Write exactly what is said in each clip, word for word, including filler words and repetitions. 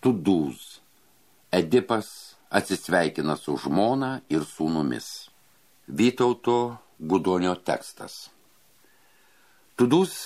Tudūz. Edipas atsisveikina su žmona ir sūnumis. Vytauto Gudonio tekstas. Tudūz.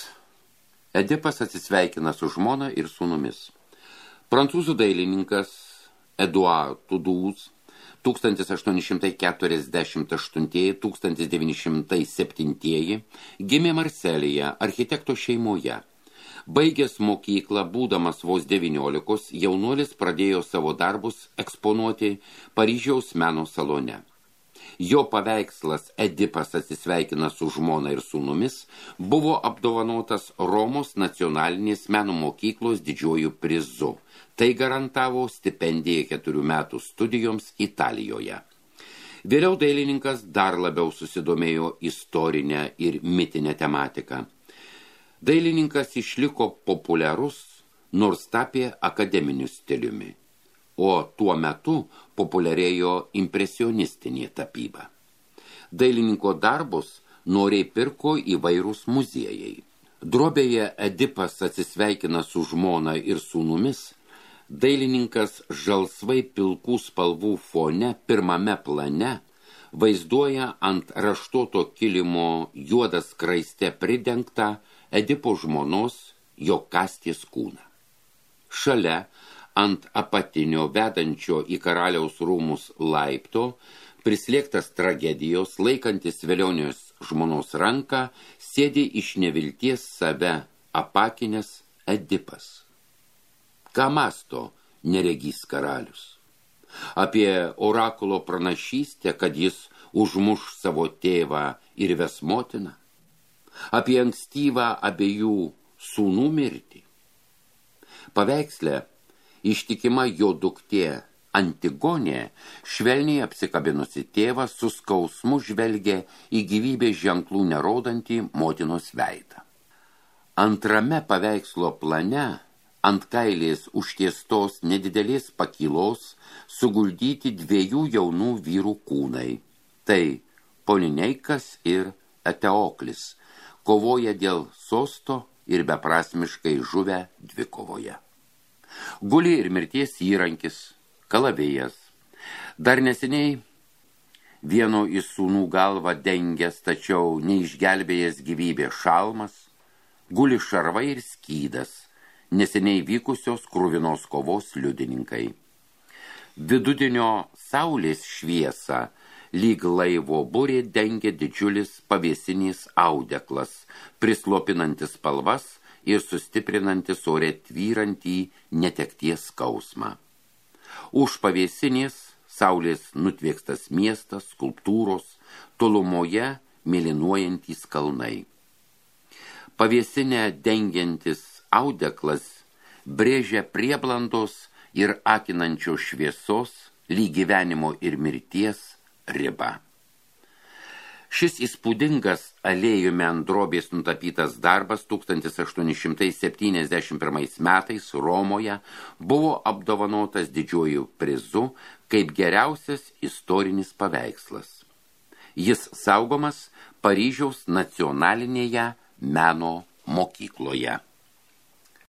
Edipas atsisveikina su žmona ir sūnumis. Prancūzų dailininkas Eduard Tudūz tūkstantis aštuoni šimtai keturiasdešimt aštuntieji - tūkstantis devyni šimtai septintieji gimė Marselyje architekto šeimoje. Baigęs mokyklą, būdamas vos devyniolikos, jaunuolis pradėjo savo darbus eksponuoti Paryžiaus meno salone. Jo paveikslas Edipas atsisveikina su žmona ir sūnumis buvo apdovanotas Romos nacionalinės meno mokyklos didžiuoju prizu. Tai garantavo stipendiją keturių metų studijoms Italijoje. Vėliau dailininkas dar labiau susidomėjo istorinę ir mitinę tematiką. Dailininkas išliko populiarus, nors tapė akademiniu stiliumi, o tuo metu populiarėjo impresionistinė tapyba. Dailininko darbus noriai pirko įvairūs muziejai. Drobėje Edipas atsisveikina su žmona ir sūnumis. Dailininkas žalsvai pilkų spalvų fone pirmame plane vaizduoja ant raštuoto kilimo juodą skraiste pridengtą Edipo žmonos Jokastės kūną. Šalia ant apatinio vedančio į karaliaus rūmus laipto prislėgtas tragedijos laikantis Velionijos žmonos ranką sėdi iš nevilties save apakinęs Edipas. Ką mąsto neregys karalius? Apie orakulo pranašystę, kad jis užmuš savo tėvą ir ves motiną? Apie ankstyvą abiejų sūnų mirtį? Paveiksle ištikima jo duktė Antigonė, švelniai apsikabinusi tėvą, su skausmu žvelgia į gyvybės ženklų nerodantį motinos veidą. Antrame paveikslo plane ant kailės užtiestos nedidelės pakylos suguldyti dviejų jaunų vyrų kūnai. Tai Polineikas ir Eteoklis kovoja dėl sosto ir beprasmiškai žuvę dvikovoje. Guli ir mirties įrankis, kalavijas. Dar neseniai vieno iš sūnų galvą dengęs, tačiau neišgelbėjęs gyvybės šalmas, guli šarvai ir skydas, neseniai vykusios kruvinos kovos liudininkai. Vidudienio saulės šviesą lyg laivo burė dengia didžiulis pavėsinės audeklas, prislopinantis spalvas ir sustiprinantis ore tvyrantį netekties skausmą. Už pavėsinės saulės nutviekstas miestas, skulptūros, tolumoje mėlynuojantys kalnai. Pavėsinę dengiantis audeklas brėžia prieblandos ir akinančios šviesos lyg gyvenimo ir mirties ribą. Šis įspūdingas alėjumi ant drobės nutapytas darbas tūkstantis aštuoni šimtai septyniasdešimt pirmais metais Romoje buvo apdovanotas didžiuoju prizu kaip geriausias istorinis paveikslas. Jis saugomas Paryžiaus nacionalinėje meno mokykloje.